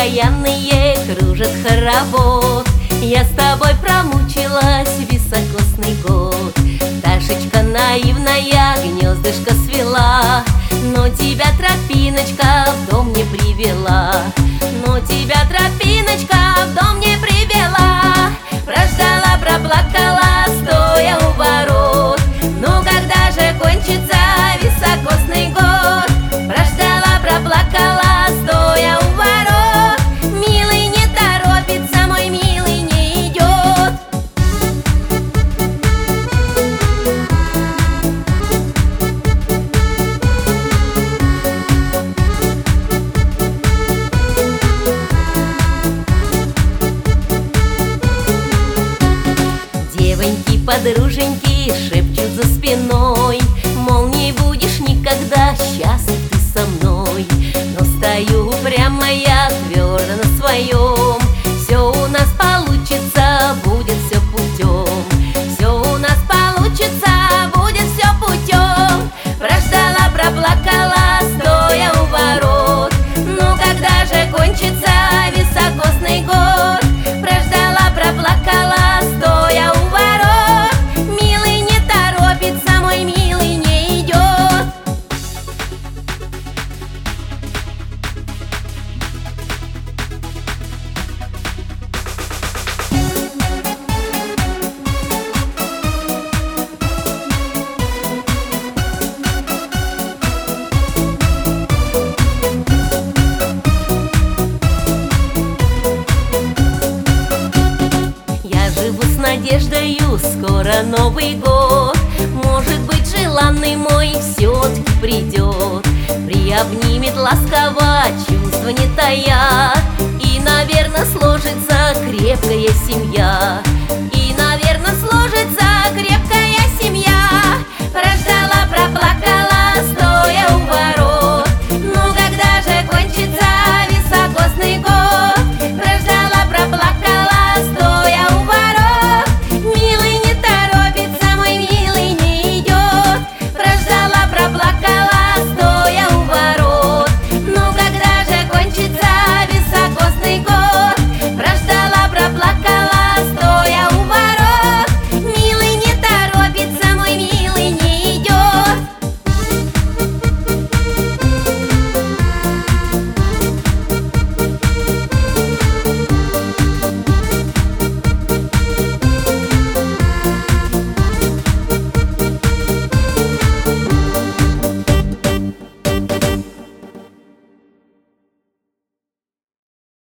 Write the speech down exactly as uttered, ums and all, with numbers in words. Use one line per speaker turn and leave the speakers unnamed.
окаянные кружат хоровод. Я с тобой промучилась високосный год. Пташечка наивная гнездышко свела, но тебя тропиночка в дом не привела. Но тебя тропиночка в дом не привела. Прождала, проплакала, стоя у ворот. Ну когда же кончится високосный год? Прождала, проплакала, стоя у ворот. Милый не торопится, мой милый не идет. Девоньки-подруженьки шепчут за спиной, мол, не будешь никогда счастлив ты со мной. Но стою прямо я твердо на своем. Все у нас получится, будет все путем. Все у нас получится, будет все путем. Прождала, проплакала, стоя у ворот. Ну когда же кончится високосный год? Прождала, проплакала, стоя у ворот. Милый не торопится, мой милый не идет. Я живу с надеждою, скоро Новый год. Может быть, желанный мой все-таки придет, приобнимет ласково, чувства не тая. И, наверное, сложится крепкая семья. И, наверное, сложится крепкая семья. Прождала, проплакала,